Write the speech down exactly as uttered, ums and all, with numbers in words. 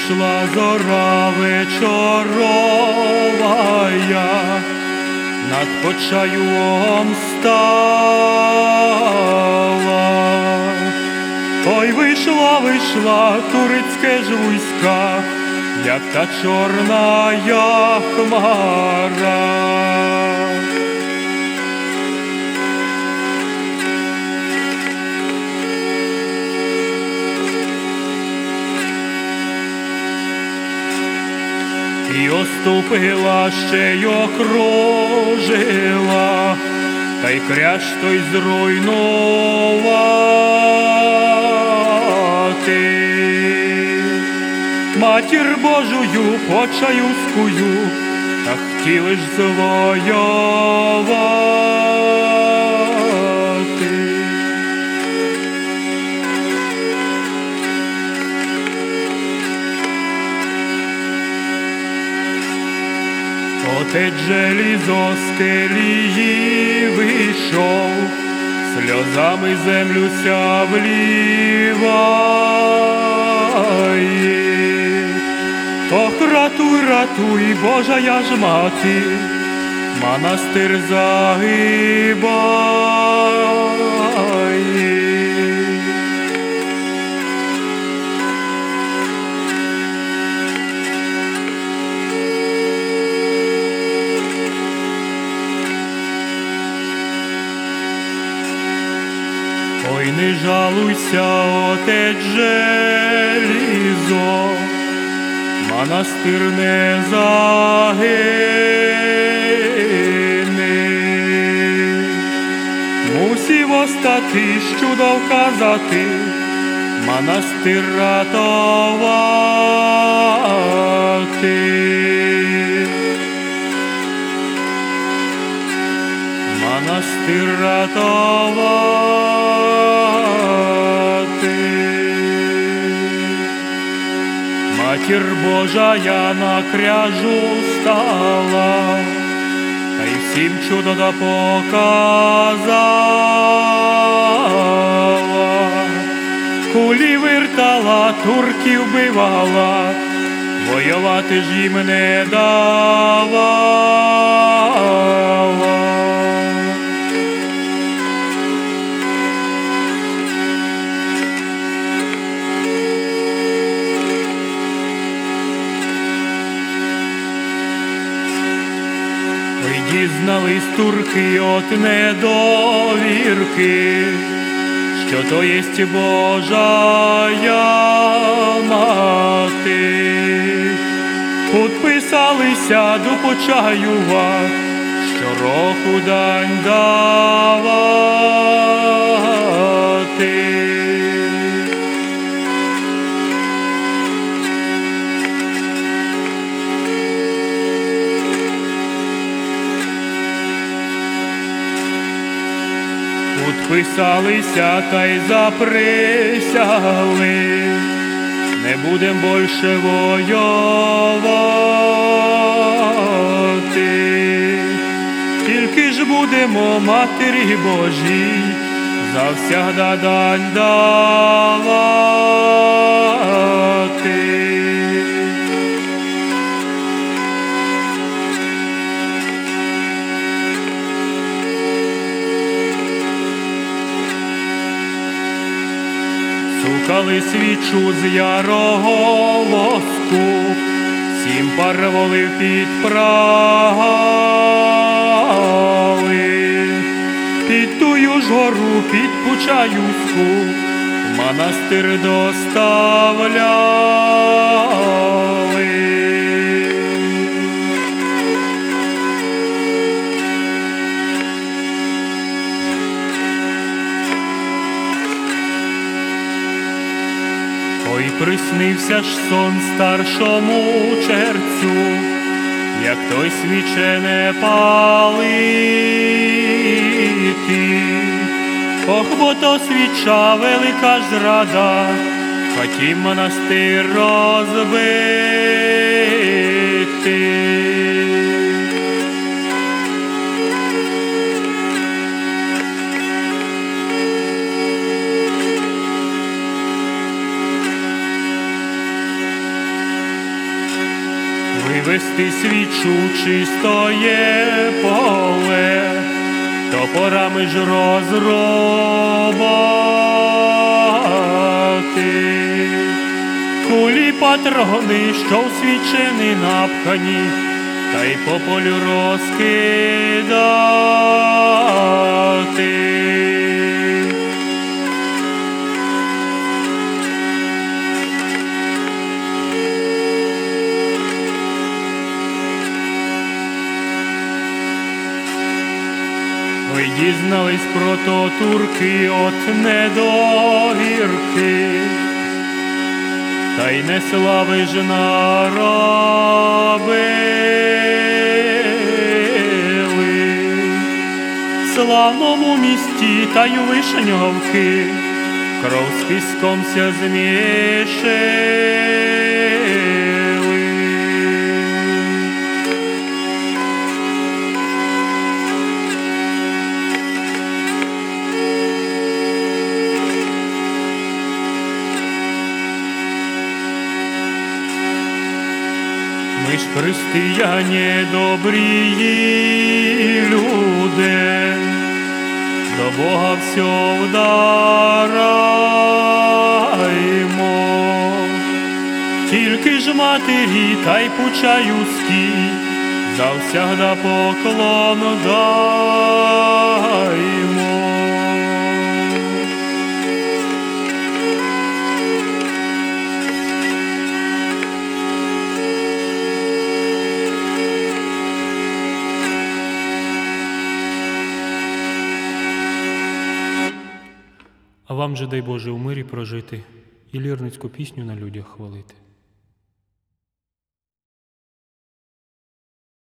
Вийшла зора вечоровая, над Почаєвом стала. Ой, вийшла, вийшла турецьке ж війська, як та чорная хмара. І оступила, ще й окружила, та й кряж той зруйнувати. Матір Божою Почаївською, та хотіли ж завоювати. Отець желізо з келії вийшов, сльозами землю ся вливає. Ох, ратуй, ратуй, Божая ж мати, монастир загибає. Ой, не жалуйся, отець желізо, монастир не загине. Мусів остати, чудо вказати, монастир рятувати. Монастир рятувати. Матір Божая на кряжу стала, та й всім чудо да показала. Кулі вертала, турків бивала, воювати ж їм не давала. Дізнались турки от недовірки, що то єсть Божая мати. Підписалися до Почаєва, щороку дань давати. Підписалися та й заприсягли, не будем більше воювати, тільки ж будемо Матері Божій завсягда дань давати. Сукали свічу з ярого воску, сім пар волів підправили. Під тую ж гору, під Почаївську, монастир доставляли. Ой, приснився ж сон старшому черцю, як той свіче не палити. Ох, бо то свіча велика ж зрада, хотім монастир розбити. вивести свічу чистоє поле, топорами ж розробати. Кулі патрони, що в свічини напхані, та й по полю розкидати. Ой, дізнались про то турки от недовірки, та й не слави ж наробили. В славному місті та й Вишньовки кров з піском ся змішили. Ми ж християне добрі люди, до Бога все вдараємо. Тільки ж матері та й почаюські завсягда поклон даймо. А вам же дай Боже у мирі прожити і лірницьку пісню на людях хвалити.